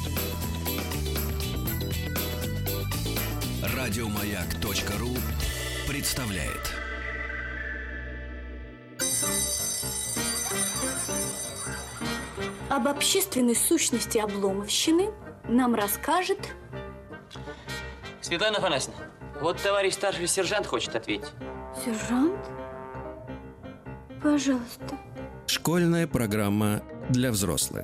Радиомаяк.ру представляет. Об общественной сущности обломовщины нам расскажет... Светлана Афанасьевна, вот товарищ старший сержант хочет ответить. Сержант? Пожалуйста. Школьная программа для взрослых.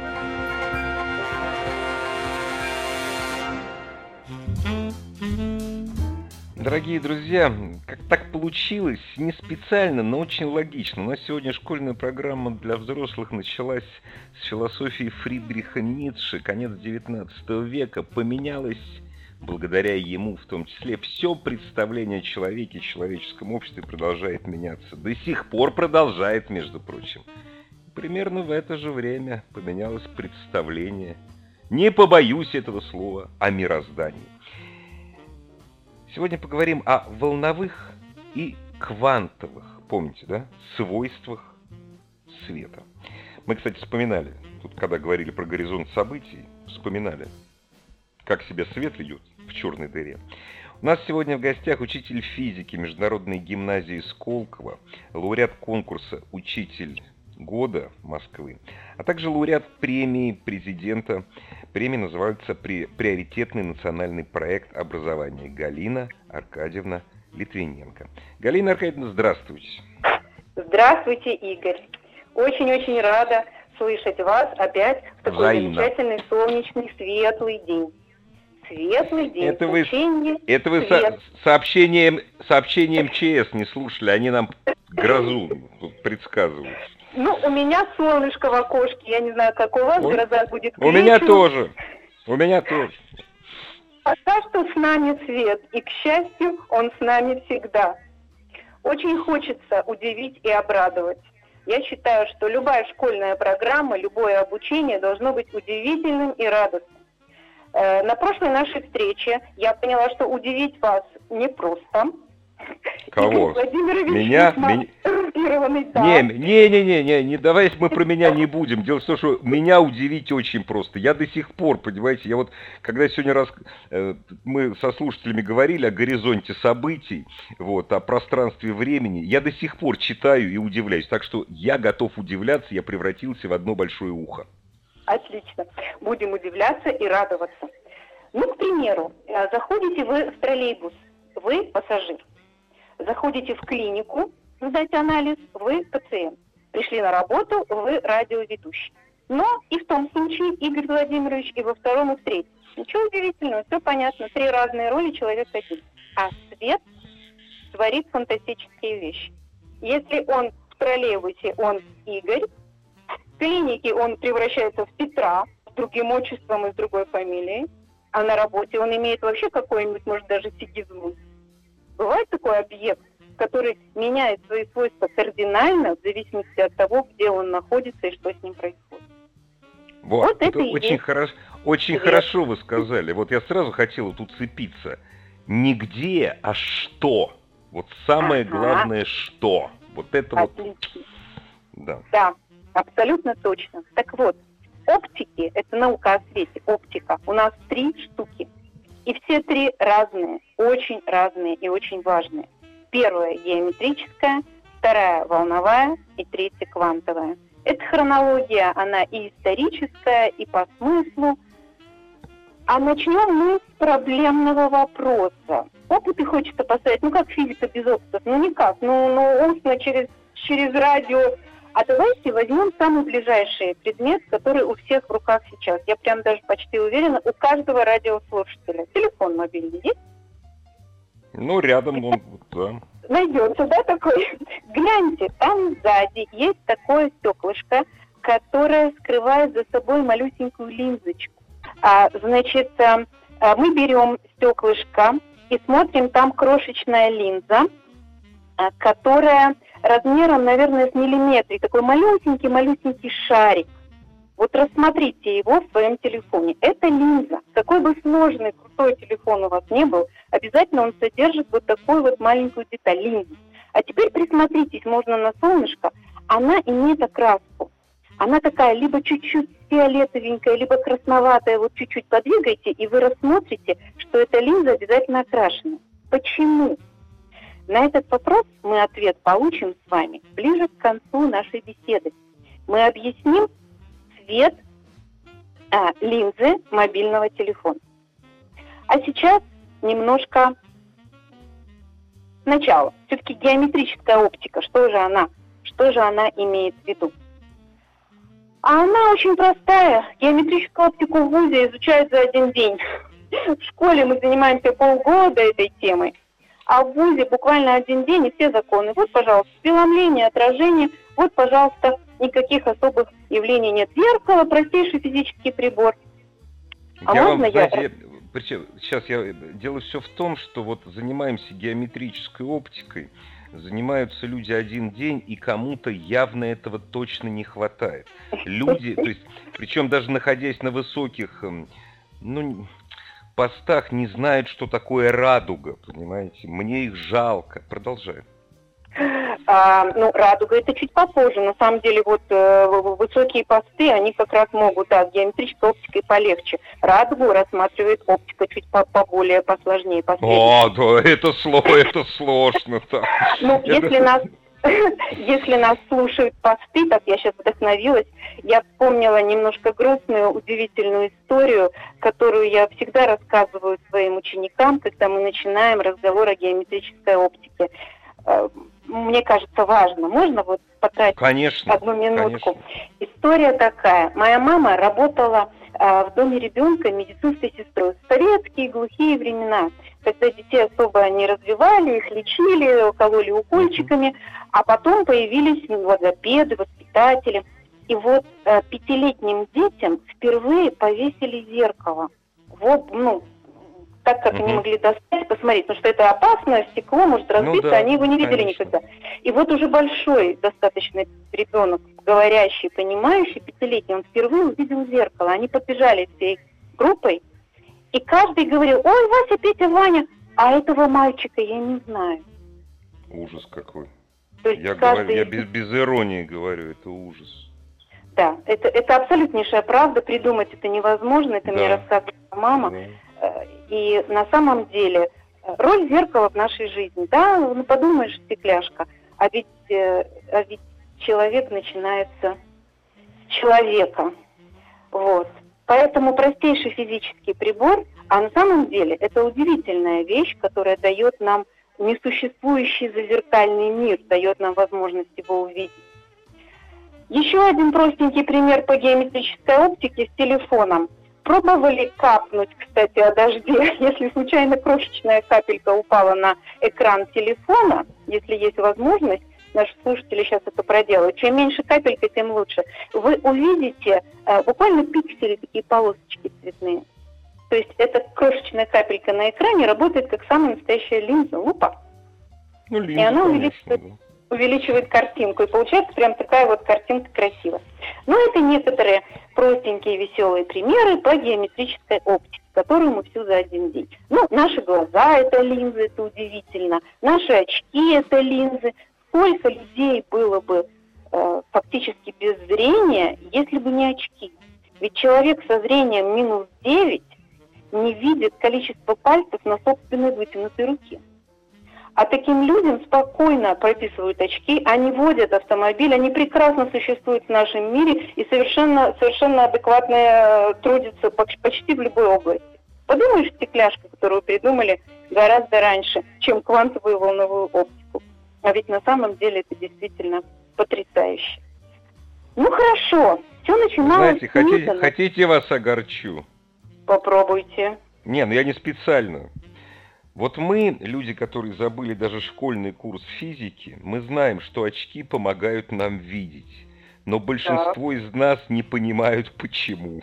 Дорогие друзья, как так получилось, не специально, но очень логично. У нас сегодня школьная программа для взрослых началась с философии Фридриха Ницше, конец XIX века. Поменялось, благодаря ему в том числе, все представление о человеке, человеческом обществе продолжает меняться. До сих пор продолжает, между прочим. Примерно в это же время поменялось представление, не побоюсь этого слова, о мироздании. Сегодня поговорим о волновых и квантовых, помните, да, свойствах света. Мы, кстати, вспоминали, тут когда говорили про горизонт событий, вспоминали, как себя свет ведет в черной дыре. У нас сегодня в гостях учитель физики Международной гимназии Сколково, лауреат конкурса «Учитель года Москвы», а также лауреат премии президента. Премия называется «Приоритетный национальный проект образования» Галина Аркадьевна Литвиненко. Галина Аркадьевна, здравствуйте. Здравствуйте, Игорь. Очень-очень рада слышать вас опять в такой замечательный, солнечный, светлый день. Светлый день. Это вы сообщение МЧС не слушали, они нам грозу предсказывают. Ну, у меня солнышко в окошке, я не знаю, как у вас, гроза будет к вечеру. У меня тоже. Пока что с нами свет, и, к счастью, он с нами всегда. Очень хочется удивить и обрадовать. Я считаю, что любая школьная программа, любое обучение должно быть удивительным и радостным. На прошлой нашей встрече я поняла, что удивить вас непросто. Кого? Меня? Да. Не, давай мы про меня не будем. Дело в том, что меня удивить очень просто. Я до сих пор, понимаете, когда сегодня мы со слушателями говорили о горизонте событий, о пространстве времени, я до сих пор читаю и удивляюсь. Так что я готов удивляться, я превратился в одно большое ухо. Отлично. Будем удивляться и радоваться. Ну, к примеру, заходите вы в троллейбус, вы пассажир. Заходите в клинику сдать анализ, вы пациент. Пришли на работу, вы радиоведущий. Но и в том случае, Игорь Владимирович, и во втором, и в третьем. Ничего удивительного, все понятно. 3 разные роли, человек один. А свет творит фантастические вещи. Если он в троллейбусе, он Игорь. В клинике он превращается в Петра, с другим отчеством и с другой фамилией. А на работе он имеет вообще какой-нибудь, может, даже сигизмус. Бывает такой объект, который меняет свои свойства кардинально в зависимости от того, где он находится и что с ним происходит. Вот это очень хорошо вы сказали. Вот я сразу хотел тут уцепиться. Не где, а что. Вот самое главное, что. Вот это отлично. Да. Да, абсолютно точно. Так вот, оптики, это наука о свете, оптика, у нас 3 штуки. И все 3 разные, очень разные и очень важные. Первая геометрическая, вторая волновая и третья квантовая. Эта хронология, она и историческая, и по смыслу. А начнем мы с проблемного вопроса. Опыты хочется поставить, как физика без опытов? Никак, устно через радио. А давайте возьмем самый ближайший предмет, который у всех в руках сейчас. Я прям даже почти уверена, у каждого радиослушателя. Телефон мобильный есть? Рядом он, да. Найдется, да, такой? Гляньте, там сзади есть такое стеклышко, которое скрывает за собой малюсенькую линзочку. Мы берем стеклышко и смотрим, там крошечная линза, которая размером, наверное, с миллиметрик, такой малюсенький шарик. Вот рассмотрите его в своем телефоне. Это линза. Какой бы сложный, крутой телефон у вас не был, обязательно он содержит вот такую вот маленькую деталь, линзу. А теперь присмотритесь, можно на солнышко, она имеет окраску. Она такая либо чуть-чуть фиолетовенькая, либо красноватая, вот чуть-чуть подвигайте, и вы рассмотрите, что эта линза обязательно окрашена. Почему? На этот вопрос мы ответ получим с вами ближе к концу нашей беседы. Мы объясним цвет линзы мобильного телефона. А сейчас немножко сначала. Все-таки геометрическая оптика, что же она имеет в виду? А она очень простая. Геометрическую оптику в ВУЗе изучают за один день. В школе мы занимаемся полгода этой темой, а в ВУЗе буквально один день и все законы. Вот, пожалуйста, преломление, отражение, вот, пожалуйста, никаких особых явлений нет. Зеркало, простейший физический прибор. Дело все в том, что вот занимаемся геометрической оптикой, занимаются люди один день, и кому-то явно этого точно не хватает. Люди, то есть, причем даже находясь на высоких, постах, не знают, что такое радуга, понимаете? Мне их жалко. Продолжай. Радуга это чуть попозже. На самом деле, вот высокие посты, они как раз могут, геометрической оптикой полегче. Радугу рассматривает оптика чуть поболее, посложнее. Да, это сложно. Если нас слушают посты, так я сейчас вдохновилась, я вспомнила немножко грустную, удивительную историю, которую я всегда рассказываю своим ученикам, когда мы начинаем разговор о геометрической оптике. Мне кажется, важно. Можно вот потратить одну минутку? Конечно. История такая. Моя мама работала в доме ребенка медицинской сестрой. Советские глухие времена, когда детей особо не развивали, их лечили, кололи укольчиками, а потом появились логопеды, воспитатели. И вот 5-летним детям впервые повесили зеркало. Так как они могли достать, посмотреть, потому что это опасно, стекло может разбиться, они его не видели никогда. И вот уже большой достаточно ребенок, говорящий, понимающий, 5-летний, он впервые увидел зеркало. Они подбежали всей группой, и каждый говорил: ой, Вася, Петя, Ваня, а этого мальчика я не знаю. Ужас какой. То есть я без иронии говорю, это ужас. Да, это абсолютнейшая правда, придумать это невозможно, это мне рассказывала мама. Да. И на самом деле роль зеркала в нашей жизни, подумаешь, стекляшка, а ведь человек начинается с человека. Вот. Поэтому простейший физический прибор, а на самом деле это удивительная вещь, которая дает нам несуществующий зазеркальный мир, дает нам возможность его увидеть. Еще один простенький пример по геометрической оптике с телефоном. Пробовали капнуть, кстати, о дожде, если случайно крошечная капелька упала на экран телефона, если есть возможность, наши слушатели сейчас это проделают, чем меньше капелька, тем лучше, вы увидите буквально пиксели, такие полосочки цветные. То есть эта крошечная капелька на экране работает как самая настоящая линза, лупа. Линза, и она увеличивает картинку, и получается прям такая вот картинка красивая. Это некоторые простенькие веселые примеры по геометрической оптике, которую мы всю за один день. Наши глаза — это линзы, это удивительно. Наши очки — это линзы. Сколько людей было бы фактически без зрения, если бы не очки? Ведь человек со зрением -9 не видит количество пальцев на собственной вытянутой руке. А таким людям спокойно прописывают очки, они водят автомобиль, они прекрасно существуют в нашем мире и совершенно адекватно трудятся почти в любой области. Подумаешь, стекляшка, которую придумали гораздо раньше, чем квантовую волновую оптику. А ведь на самом деле это действительно потрясающе. Хорошо, все начиналось... Знаете, хотите вас огорчу? Попробуйте. Я не специально. Вот мы, люди, которые забыли даже школьный курс физики, мы знаем, что очки помогают нам видеть. Но большинство из нас не понимают, почему.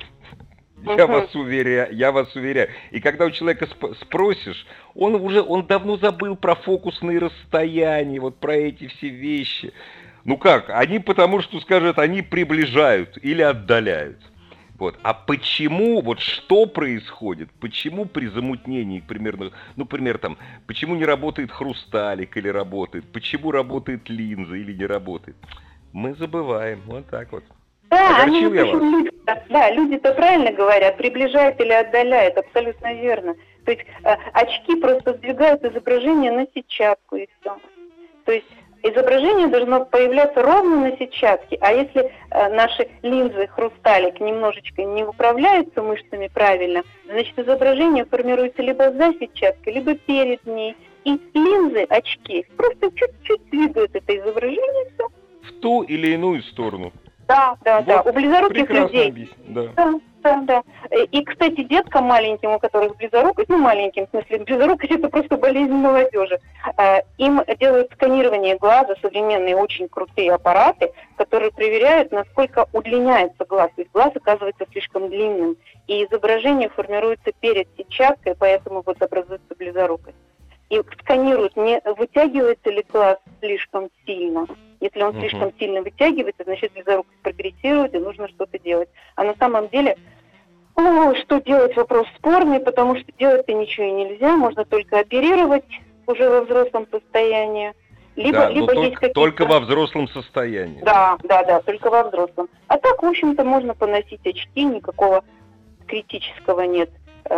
Я вас уверяю. И когда у человека спросишь, он давно забыл про фокусные расстояния, вот про эти все вещи. Они потому что скажут, они приближают или отдаляют. Вот. А почему, что происходит, почему при замутнении, например, почему не работает хрусталик или работает, почему работает линза или не работает, мы забываем, вот так вот. Да, Огорчил я вас? Люди-то правильно говорят, приближает или отдаляет, абсолютно верно. То есть очки просто сдвигают изображение на сетчатку и все. То есть изображение должно появляться ровно на сетчатке, а если наши линзы, хрусталик немножечко не управляются мышцами правильно, значит изображение формируется либо за сетчаткой, либо перед ней. И линзы, очки просто чуть-чуть двигают это изображение, все. В ту или иную сторону. Да. Вот У близоруких людей. Да. И, кстати, деткам маленьким, у которых близорукость, маленьким, в смысле, близорукость это просто болезнь молодежи, им делают сканирование глаза, современные очень крутые аппараты, которые проверяют, насколько удлиняется глаз. То есть глаз оказывается слишком длинным, и изображение формируется перед сетчаткой, поэтому вот образуется близорукость. И сканируют, не вытягивается ли глаз слишком сильно. Если он слишком сильно вытягивается, значит близорукость прогрессирует и нужно что-то делать. А на самом деле, что делать, вопрос спорный, потому что делать-то ничего и нельзя, можно только оперировать уже во взрослом состоянии. Либо есть какие-то... Только во взрослом состоянии. Да, только во взрослом. А так, в общем-то, можно поносить очки, никакого критического нет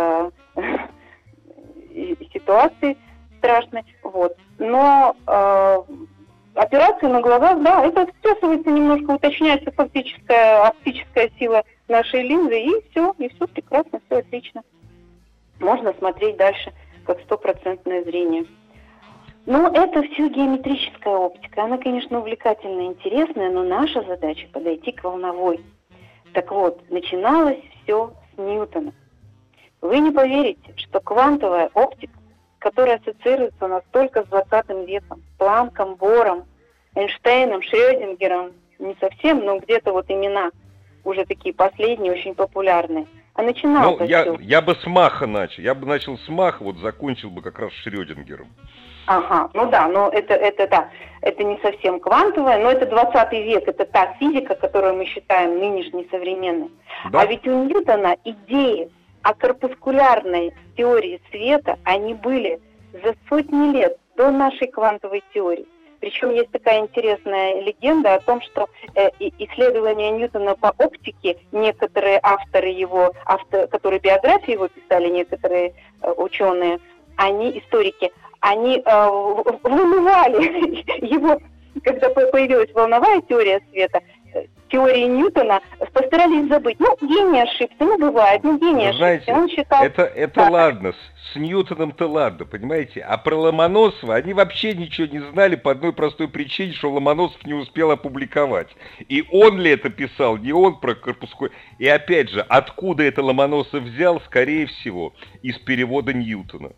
ситуации страшной. Вот. Но операции на глазах, да, это списывается немножко, уточняется оптическая сила нашей линзы, и все прекрасно, все отлично. Можно смотреть дальше, как 100% зрение. Но это все геометрическая оптика. Она, конечно, увлекательная, интересная, но наша задача подойти к волновой. Так вот, начиналось все с Ньютона. Вы не поверите, что квантовая оптика, которая ассоциируется настолько с 20 веком, Планком, Бором, Эйнштейном, Шрёдингером, не совсем, но где-то вот имена уже такие последние, очень популярные. А начиналось я бы с Маха начал. Я бы начал с Маха, вот закончил бы как раз Шрёдингером. Ага, это не совсем квантовая, но это 20 век, это та физика, которую мы считаем нынешней современной. Да. А ведь у Ньютона идеи о корпускулярной теории света, они были за сотни лет до нашей квантовой теории. Причем есть такая интересная легенда о том, что исследования Ньютона по оптике, некоторые авторы его, которые биографии его писали, некоторые ученые, историки, они вымывали его, когда появилась волновая теория света, теории Ньютона, постарались забыть. Гений ошибся, бывает, гений ошибся. Знаете, он считал... это ладно, с Ньютоном-то ладно, понимаете? А про Ломоносова они вообще ничего не знали по одной простой причине, что Ломоносов не успел опубликовать. И он ли это писал, не он про корпускулярную... И опять же, откуда это Ломоносов взял, скорее всего, из перевода Ньютона.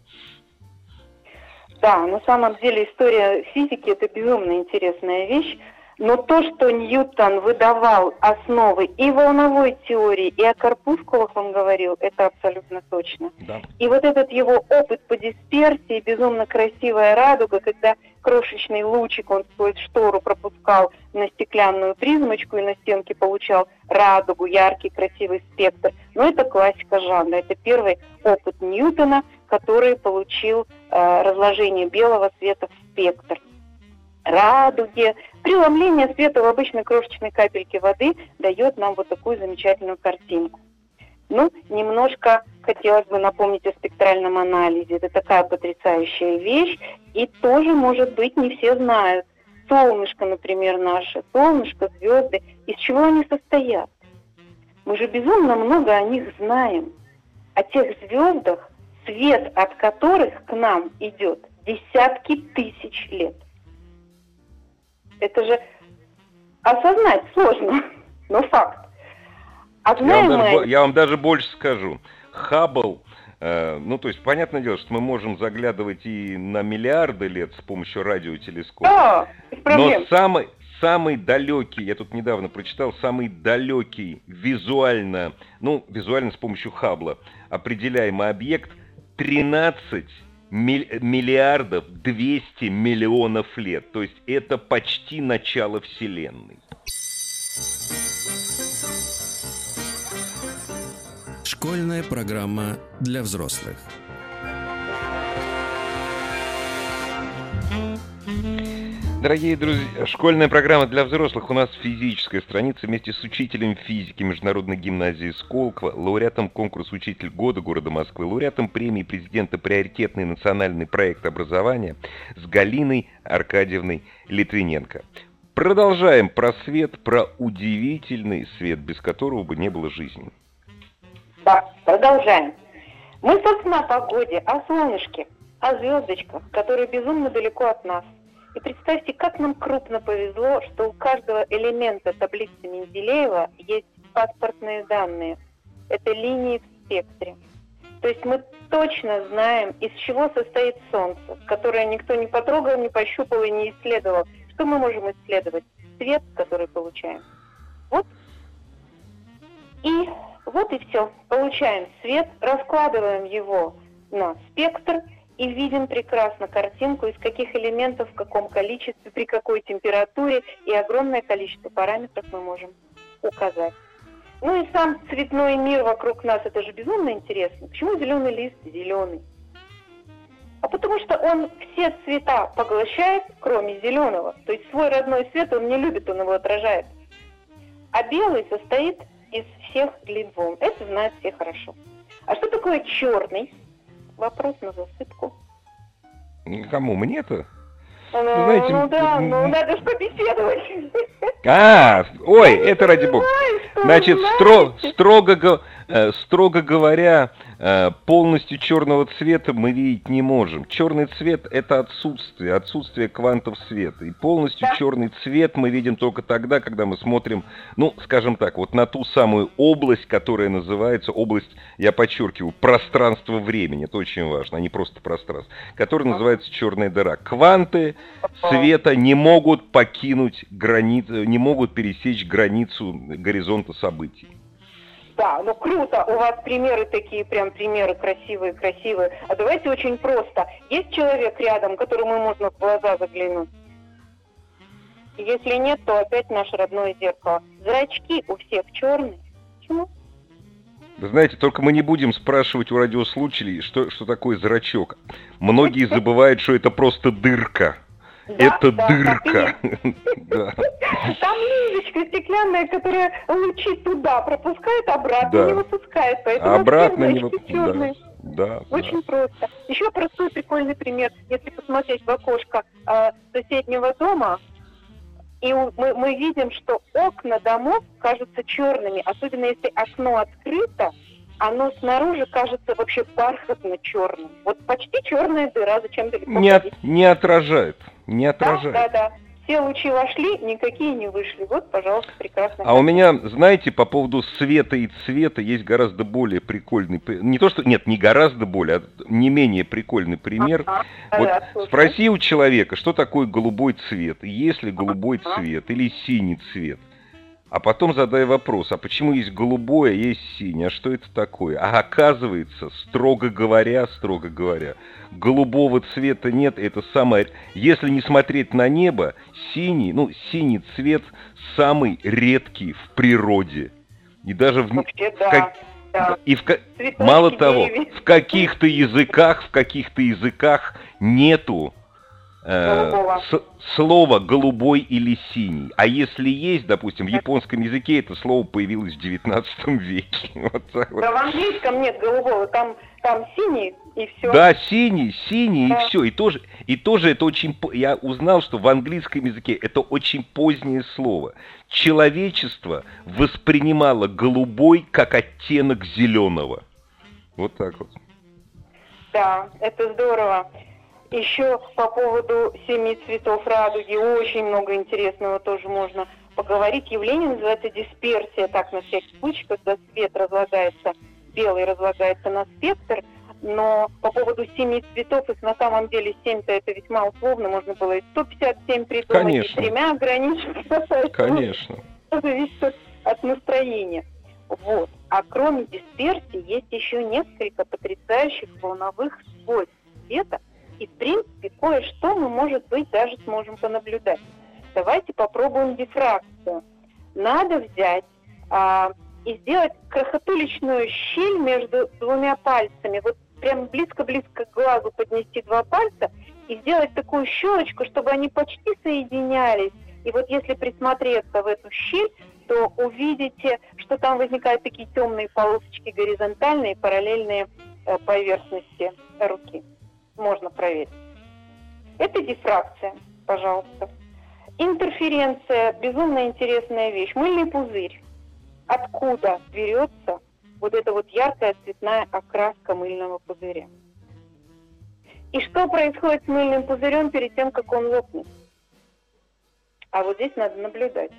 Да, на самом деле история физики – это безумно интересная вещь. Но то, что Ньютон выдавал основы и волновой теории, и о корпускулах он говорил, это абсолютно точно. Да. И вот этот его опыт по дисперсии, безумно красивая радуга, когда крошечный лучик он сквозь штору пропускал на стеклянную призмочку и на стенке получал радугу, яркий, красивый спектр. Но это классика жанра. Это первый опыт Ньютона, который получил разложение белого света в спектр. Радуги. Преломление света в обычной крошечной капельке воды дает нам вот такую замечательную картинку. Немножко хотелось бы напомнить о спектральном анализе. Это такая потрясающая вещь, и тоже, может быть, не все знают. Солнышко, например, наше, солнышко, звезды, из чего они состоят? Мы же безумно много о них знаем. О тех звездах, свет от которых к нам идет десятки тысяч лет. Это же осознать сложно, но факт. Я вам даже больше скажу. Хаббл, то есть, понятное дело, что мы можем заглядывать и на миллиарды лет с помощью радиотелескопа. Да, без проблем. Но самый далекий, я тут недавно прочитал, самый далекий визуально с помощью Хаббла определяемый объект 13 миллиардов 200 миллионов лет. То есть это почти начало Вселенной. Школьная программа для взрослых. Дорогие друзья, школьная программа для взрослых. У нас физическая страница вместе с учителем физики Международной гимназии Сколково, лауреатом конкурса «Учитель года» города Москвы, лауреатом премии президента «Приоритетный национальный проект образования» с Галиной Аркадьевной Литвиненко. Продолжаем про свет, про удивительный свет, без которого бы не было жизни. Да, продолжаем. Мы, собственно, о погоде, о солнышке, о звездочках, которые безумно далеко от нас. И представьте, как нам крупно повезло, что у каждого элемента таблицы Менделеева есть паспортные данные. Это линии в спектре. То есть мы точно знаем, из чего состоит Солнце, которое никто не потрогал, не пощупал и не исследовал. Что мы можем исследовать? Свет, который получаем. Вот. И вот и все. Получаем свет, раскладываем его на спектр и видим прекрасно картинку, из каких элементов, в каком количестве, при какой температуре, и огромное количество параметров мы можем указать. Ну и сам цветной мир вокруг нас, это же безумно интересно. Почему зеленый лист зеленый? А потому что он все цвета поглощает, кроме зеленого. То есть свой родной цвет он не любит, он его отражает. А белый состоит из всех длин волн. Это знают все хорошо. А что такое черный? Вопрос на засыпку. Кому? Мне-то? Знаете, надо же побеседовать. Ой, это ради бога. Значит, строго говоря, полностью черного цвета мы видеть не можем. Черный цвет – это отсутствие квантов света. И полностью черный цвет мы видим только тогда, когда мы смотрим, ну, скажем так, вот на ту самую область, которая называется область, я подчеркиваю, пространства-времени. Это очень важно, а не просто пространство. Которая называется черная дыра. Кванты света не могут покинуть границу, не могут пересечь границу горизонта событий. Да, ну круто, у вас примеры такие, прям примеры красивые. А давайте очень просто. Есть человек рядом, которому можно в глаза заглянуть? Если нет, то опять наше родное зеркало. Зрачки у всех черные. Почему? Вы знаете, только мы не будем спрашивать у радиослушателей, что такое зрачок. Многие забывают, что это просто дырка. Это дырка. Там линзочка стеклянная, которая лучи туда пропускает, обратно не выпускает. Поэтому обратно не выпускает. Да. Очень просто. Еще простой прикольный пример. Если посмотреть в окошко соседнего дома, и мы видим, что окна домов кажутся черными, особенно если окно открыто, оно снаружи кажется вообще бархатно черным. Вот почти черная дыра, зачем далеко ходить? Не отражает. Да. Все лучи вошли, никакие не вышли. Вот, пожалуйста, прекрасно. А у меня, знаете, по поводу света и цвета есть гораздо более прикольный... не гораздо более, а не менее прикольный пример. Спроси у человека, что такое голубой цвет, есть ли голубой цвет или синий цвет. А потом задай вопрос, а почему есть голубое, а есть синее, а что это такое? А оказывается, строго говоря, голубого цвета нет, это самое... Если не смотреть на небо, синий цвет самый редкий в природе. И даже мало того, в каких-то языках нету слово «голубой» или «синий». А если есть, допустим, в японском языке это слово появилось в 19 веке. Вот так вот. Да в английском нет голубого, там синий и все. Да, синий и все. И тоже это очень... Я узнал, что в английском языке это очень позднее слово. Человечество воспринимало голубой как оттенок зеленого. Вот так вот. Да, это здорово. Еще по поводу 7 цветов радуги очень много интересного тоже можно поговорить. Явление называется дисперсия, так на всякий случай, когда свет разлагается, белый разлагается на спектр, но по поводу 7 цветов, их на самом деле 7-то это весьма условно, можно было и 157 придумать, конечно. И 3 ограничиться. Конечно. Это зависит от настроения. Вот. А кроме дисперсии есть еще несколько потрясающих волновых свойств света, и, в принципе, кое-что мы, может быть, даже сможем понаблюдать. Давайте попробуем дифракцию. Надо взять и сделать крохотуличную щель между двумя пальцами. Вот прям близко-близко к глазу поднести 2 пальца и сделать такую щелочку, чтобы они почти соединялись. И вот если присмотреться в эту щель, то увидите, что там возникают такие темные полосочки горизонтальные, параллельные поверхности руки. Можно проверить. Это дифракция, пожалуйста. Интерференция, безумно интересная вещь. Мыльный пузырь. Откуда берется вот эта вот яркая цветная окраска мыльного пузыря? И что происходит с мыльным пузырем перед тем, как он лопнет? А вот здесь надо наблюдать.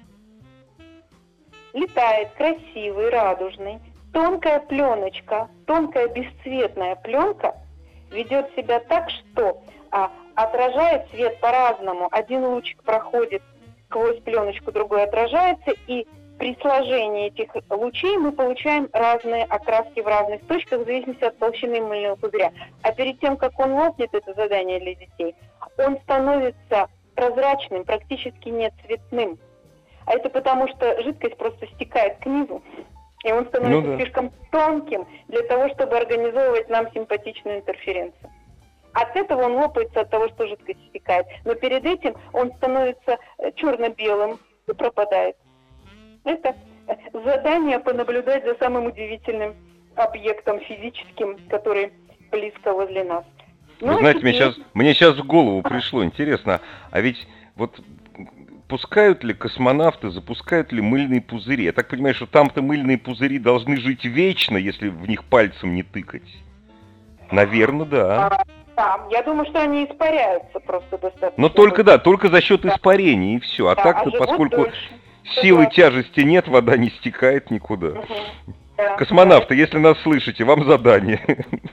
Летает красивый, радужный, тонкая пленочка, тонкая бесцветная пленка ведет себя так, что отражает свет по-разному. Один лучик проходит сквозь пленочку, другой отражается, и при сложении этих лучей мы получаем разные окраски в разных точках в зависимости от толщины мыльного пузыря. А перед тем, как он лопнет, это задание для детей, он становится прозрачным, практически не цветным. А это потому, что жидкость просто стекает к низу, и он становится слишком тонким для того, чтобы организовывать нам симпатичную интерференцию. От этого он лопается от того, что жидкость стекает. Но перед этим он становится черно-белым и пропадает. Это задание понаблюдать за самым удивительным объектом физическим, который близко возле нас. Вы знаете, мне сейчас в голову пришло, интересно, а ведь вот пускают ли космонавты, запускают ли мыльные пузыри? Я так понимаю, что там-то мыльные пузыри должны жить вечно, если в них пальцем не тыкать. Наверное, да. Да, я думаю, что они испаряются просто достаточно. Но только за счет испарения, и все. А да, так-то, поскольку дольше. Силы тяжести нет, вода не стекает никуда. Да. Космонавты, если нас слышите, вам задание.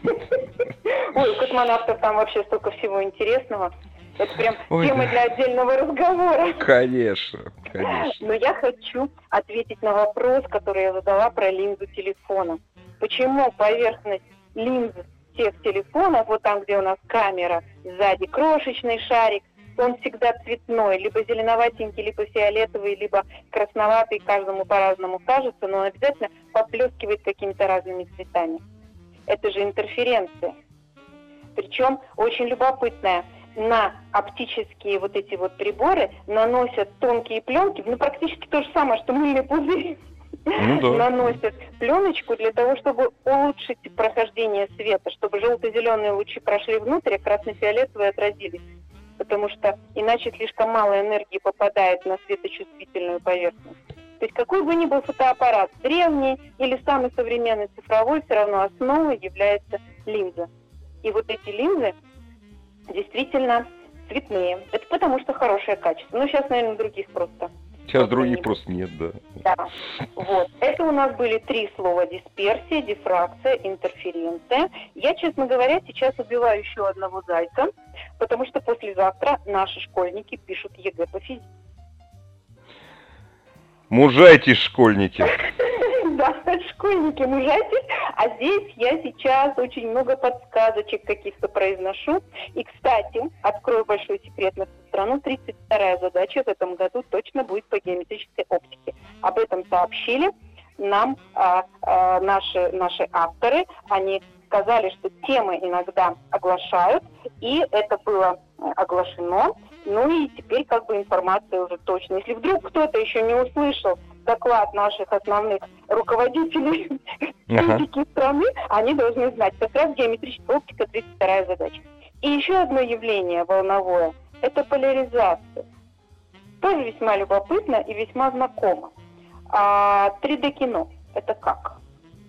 Ой, у космонавтов там вообще столько всего интересного. Это прям тема для отдельного разговора. Конечно. Но я хочу ответить на вопрос, который я задала про линзу телефона. Почему поверхность линзы всех телефонов, вот там, где у нас камера, сзади крошечный шарик, он всегда цветной, либо зеленоватенький, либо фиолетовый, либо красноватый, каждому по-разному кажется, но он обязательно поблескивает какими-то разными цветами. Это же интерференция. Причем очень любопытная. На оптические вот эти вот приборы наносят тонкие пленки, практически то же самое, что мыльный пузырь. Наносят пленочку для того, чтобы улучшить прохождение света, чтобы желто-зеленые лучи прошли внутрь, а красно-фиолетовые отразились. Потому что иначе слишком мало энергии попадает на светочувствительную поверхность. То есть какой бы ни был фотоаппарат, древний или самый современный цифровой, все равно основой является линза. И вот эти линзы действительно цветные. Это потому что хорошее качество. Но сейчас, наверное, других просто. Сейчас других просто нет, да. Да. Вот. Это у нас были 3 слова: дисперсия, дифракция, интерференция. Я, честно говоря, сейчас убиваю еще одного зайца, потому что послезавтра наши школьники пишут ЕГЭ по физике. Мужайтесь, школьники. Да, школьники, мужайтесь. А здесь я сейчас очень много подсказочек каких-то произношу. И, кстати, открою большой секрет на всю страну. 32-я задача в этом году точно будет по геометрической оптике. Об этом сообщили нам наши авторы. Они сказали, что темы иногда оглашают, и это было оглашено. Ну и теперь как бы информация уже точно. Если вдруг кто-то еще не услышал доклад наших основных руководителей физики страны, они должны знать. Как раз геометрическая оптика, 32-я задача. И еще одно явление волновое – это поляризация. Тоже весьма любопытно и весьма знакомо. 3D-кино – это как?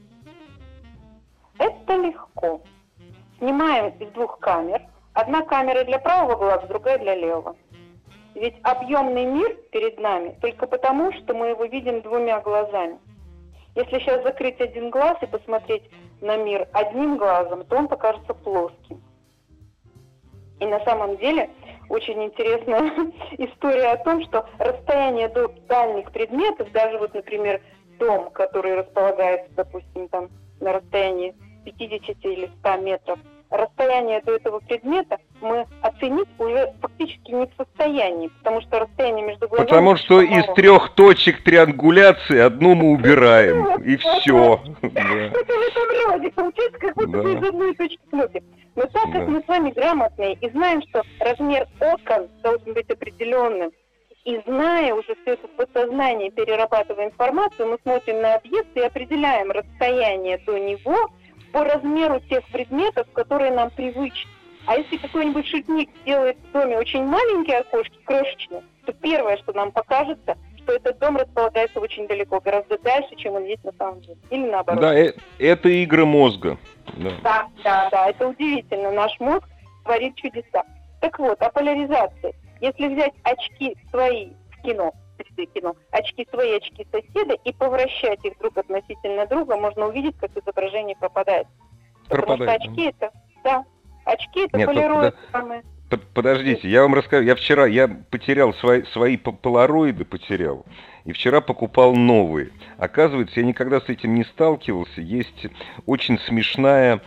Это легко. Снимаем из 2 камер. Одна камера для правого глаза, другая для левого. Ведь объемный мир перед нами только потому, что мы его видим 2 глазами. Если сейчас закрыть один глаз и посмотреть на мир одним глазом, то он покажется плоским. И на самом деле очень интересная история о том, что расстояние до дальних предметов, даже вот, например, дом, который располагается, допустим, там на расстоянии 50 или 100 метров, расстояние до этого предмета мы оценить уже фактически не в состоянии, потому что расстояние между глазами... Потому что из 3 точек триангуляции одну мы убираем, и все. Это в этом роде, получается, как будто бы из одной точки смотрим. Но так как мы с вами грамотные и знаем, что размер окон должен быть определенным, и зная уже все это в подсознании, перерабатывая информацию, мы смотрим на объект и определяем расстояние до него по размеру тех предметов, которые нам привычны. А если какой-нибудь шутник сделает в доме очень маленькие окошки, крошечные, то первое, что нам покажется, что этот дом располагается очень далеко, гораздо дальше, чем он есть на самом деле. Или наоборот. Да, это игры мозга. Да, это удивительно. Наш мозг творит чудеса. Так вот, о поляризации. Если взять очки свои в кино, очки свои, очки соседа, и повращать их друг относительно друга, можно увидеть, как изображение пропадает. Потому что очки очки это полируют самые... Подождите, я вам расскажу. Я потерял свои полароиды, и вчера покупал новые. Оказывается, я никогда с этим не сталкивался. Есть очень смешная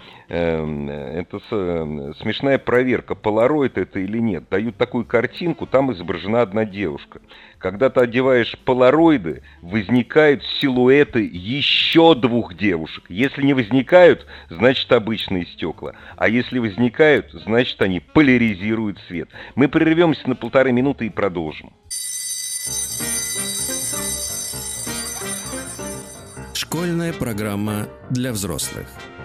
проверка, полароид это или нет. Дают такую картинку, там изображена одна девушка. Когда ты одеваешь полароиды, возникают силуэты еще двух девушек. Если не возникают, значит обычные стекла. А если возникают, значит они поляризируют свет. Мы прервемся на 1,5 минуты и продолжим. Школьная программа для взрослых.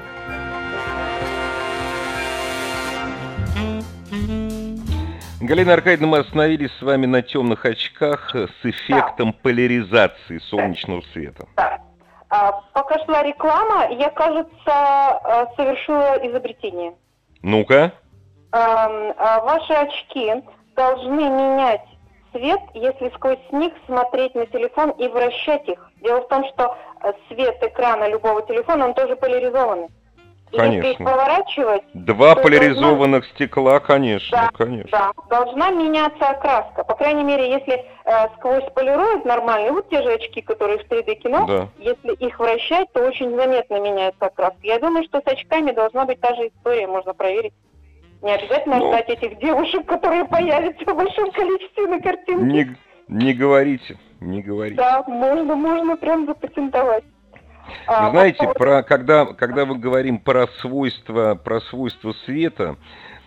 Галина Аркадьевна, мы остановились с вами на темных очках с эффектом поляризации солнечного света. Пока шла реклама, я, кажется, совершила изобретение. Ну-ка. Ваши очки должны менять цвет, если сквозь них смотреть на телефон и вращать их. Дело в том, что свет экрана любого телефона, он тоже поляризованный. И конечно. если их поворачивать... Два поляризованных стекла, конечно, конечно. Да, должна меняться окраска. По крайней мере, если сквозь полироид нормальный, вот те же очки, которые в 3D-кино, если их вращать, то очень заметно меняется окраска. Я думаю, что с очками должна быть та же история, можно проверить. Не обязательно ждать этих девушек, которые появятся в большом количестве на картинке. Не говорите. Да, можно прям запатентовать. Вы знаете, когда мы говорим про свойства света,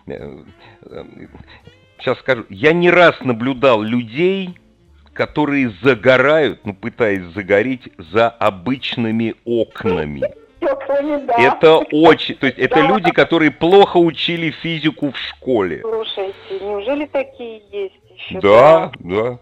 сейчас скажу, я не раз наблюдал людей, которые загорают, пытаясь загореть за обычными окнами. Это очень, то есть это люди, которые плохо учили физику в школе. Слушайте, неужели такие есть еще? Да.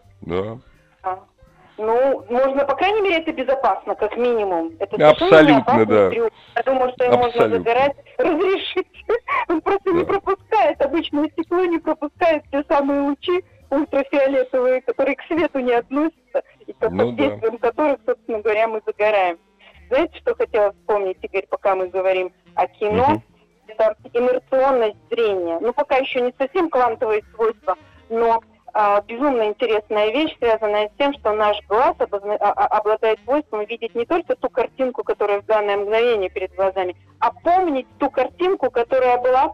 Ну, можно, по крайней мере, это безопасно, как минимум. Это абсолютно, да. Трюк. Я думаю, что им можно загорать, разрешить. Он просто не пропускает, обычное стекло не пропускает те самые лучи ультрафиолетовые, которые к свету не относятся, и под действием которых, собственно говоря, мы загораем. Знаете, что хотела вспомнить, Игорь, пока мы говорим о кино? Это инерционность зрения. Пока еще не совсем квантовые свойства, но безумно интересная вещь, связанная с тем, что наш глаз обладает свойством видеть не только ту картинку, которая в данное мгновение перед глазами, а помнить ту картинку, которая была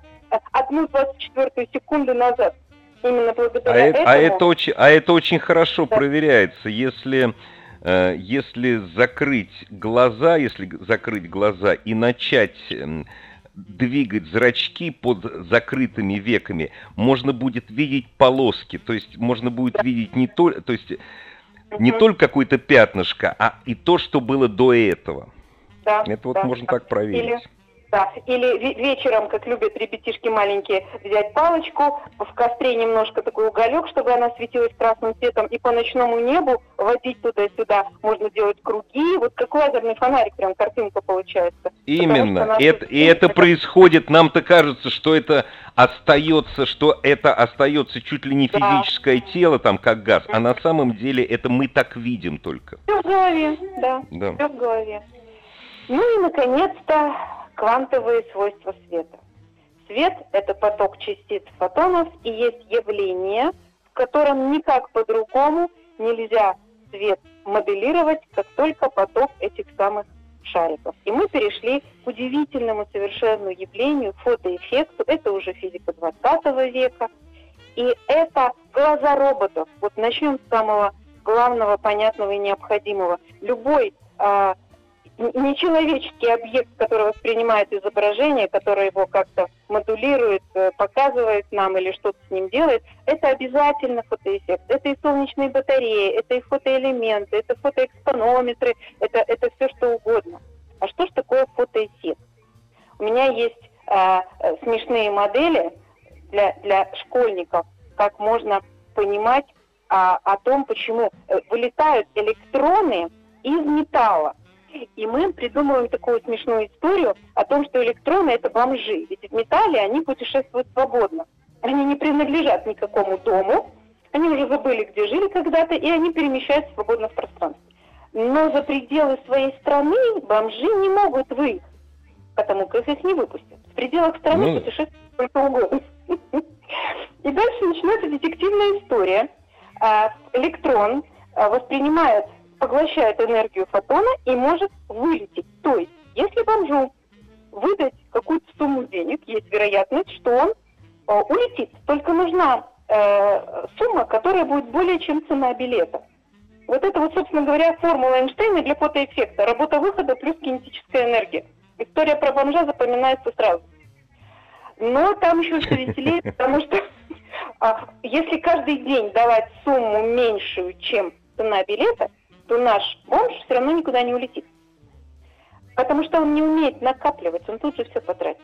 1/24 секунды назад. Именно благодаря этому... Это очень хорошо проверяется, если закрыть глаза и начать двигать зрачки под закрытыми веками, можно будет видеть полоски, то есть можно будет видеть не только какое-то пятнышко, а и то, что было до этого. Это можно так проверить. Или вечером, как любят ребятишки маленькие, взять палочку, в костре немножко такой уголек, чтобы она светилась красным цветом, и по ночному небу водить туда-сюда. Можно делать круги, вот как лазерный фонарик, прям картинка получается. Именно. Это происходит, нам-то кажется, что это остается чуть ли не физическое тело, там, как газ, а на самом деле это мы так видим только. Все в голове, все в голове. Ну и, наконец-то, квантовые свойства света. Свет – это поток частиц фотонов, и есть явление, в котором никак по-другому нельзя свет моделировать, как только поток этих самых шариков. И мы перешли к удивительному совершенно явлению, фотоэффекту. Это уже физика 20 века. И это глаза роботов. Вот начнем с самого главного, понятного и необходимого. Любой нечеловеческий объект, который воспринимает изображение, который его как-то модулирует, показывает нам или что-то с ним делает, это обязательно фотоэффект. Это и солнечные батареи, это и фотоэлементы, это фотоэкспонометры, это все что угодно. А что ж такое фотоэффект? У меня есть смешные модели для школьников, как можно понимать о том, почему вылетают электроны из металла. И мы придумываем такую смешную историю о том, что электроны – это бомжи. Ведь в металле они путешествуют свободно. Они не принадлежат никакому дому, они уже забыли, где жили когда-то, и они перемещаются свободно в пространстве. Но за пределы своей страны бомжи не могут выехать, потому как их не выпустят. В пределах страны путешествуют сколько угодно. И дальше начинается детективная история. Электрон поглощает энергию фотона и может вылететь. То есть, если бомжу выдать какую-то сумму денег, есть вероятность, что он улетит. Только нужна сумма, которая будет более чем цена билета. Вот это вот, собственно говоря, формула Эйнштейна для фотоэффекта. Работа выхода плюс кинетическая энергия. История про бомжа запоминается сразу. Но там еще все веселее, потому что если каждый день давать сумму меньшую, чем цена билета, то наш бомж все равно никуда не улетит. Потому что он не умеет накапливать, он тут же все потратит.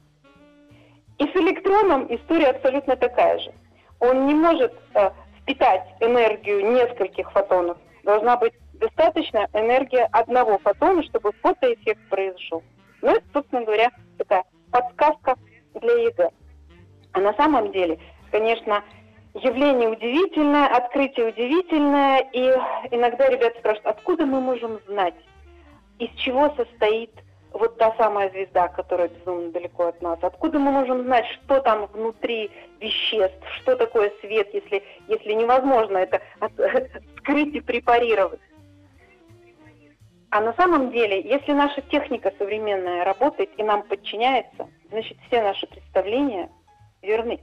И с электроном история абсолютно такая же. Он не может впитать энергию нескольких фотонов. Должна быть достаточно энергия одного фотона, чтобы фотоэффект произошел. Ну, это, собственно говоря, такая подсказка для ЕГЭ. А на самом деле, конечно, явление удивительное, открытие удивительное, и иногда ребята спрашивают, откуда мы можем знать, из чего состоит вот та самая звезда, которая безумно далеко от нас. Откуда мы можем знать, что там внутри веществ, что такое свет, если невозможно это скрыть и препарировать. А на самом деле, если наша техника современная работает и нам подчиняется, значит, все наши представления верны.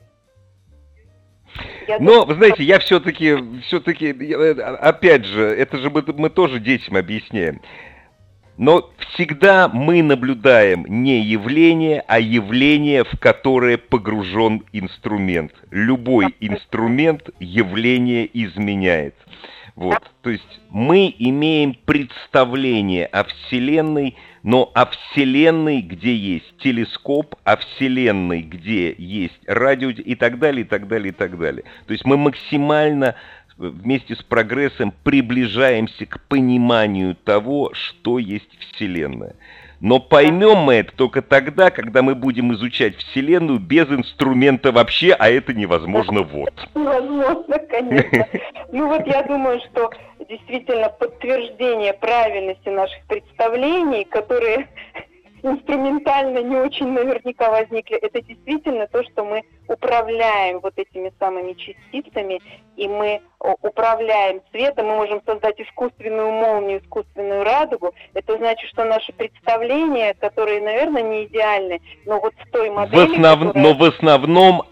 Но, вы знаете, я все-таки, опять же, это же мы тоже детям объясняем. Но всегда мы наблюдаем не явление, а явление, в которое погружен инструмент. Любой инструмент явление изменяет. Вот. То есть мы имеем представление о Вселенной, но о Вселенной, где есть телескоп, о Вселенной, где есть радио и так далее, и так далее, и так далее. То есть мы максимально вместе с прогрессом приближаемся к пониманию того, что есть Вселенная. Но поймем мы это только тогда, когда мы будем изучать Вселенную без инструмента вообще, а это невозможно вот. Невозможно, конечно. Ну вот я думаю, что действительно подтверждение правильности наших представлений, которые инструментально не очень наверняка возникли, это действительно то, что мы управляем вот этими самыми частицами, и мы управляем светом, мы можем создать искусственную молнию, искусственную радугу. Это значит, что наши представления, которые, наверное, не идеальны, но вот в той модели... Но в основном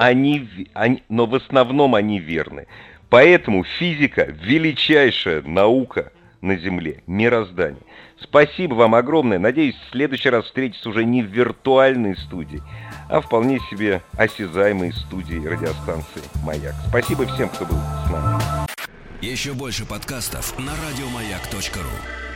они верны. Поэтому физика – величайшая наука на Земле, мироздание. Спасибо вам огромное. Надеюсь, в следующий раз встретиться уже не в виртуальной студии, а вполне себе осязаемой студии радиостанции «Маяк». Спасибо всем, кто был с нами. Еще больше подкастов на радиомаяк.ру.